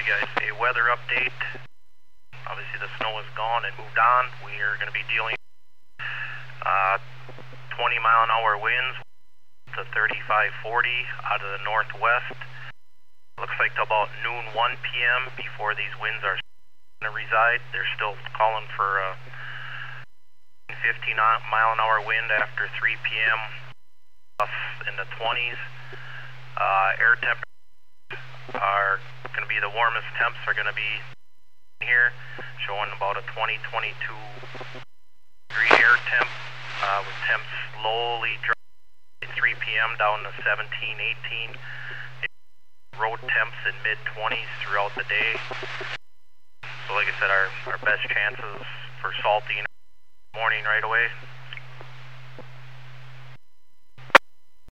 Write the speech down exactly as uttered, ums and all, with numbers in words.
guys. A weather update. Obviously the snow is gone and moved on. We are going to be dealing uh, twenty mile an hour winds to thirty-five forty out of the northwest. Looks like till about noon one P M before these winds are going to reside. They're still calling for a fifty mile an hour wind after three P M in the twenties. Uh, air temperatures are going to be the warmest temps are going to be here, showing about a twenty, twenty-two degree air temp, uh, with temps slowly dropping three P M down to seventeen, eighteen. Road temps in mid twenties throughout the day. So like I said, our, our best chances for salting morning right away.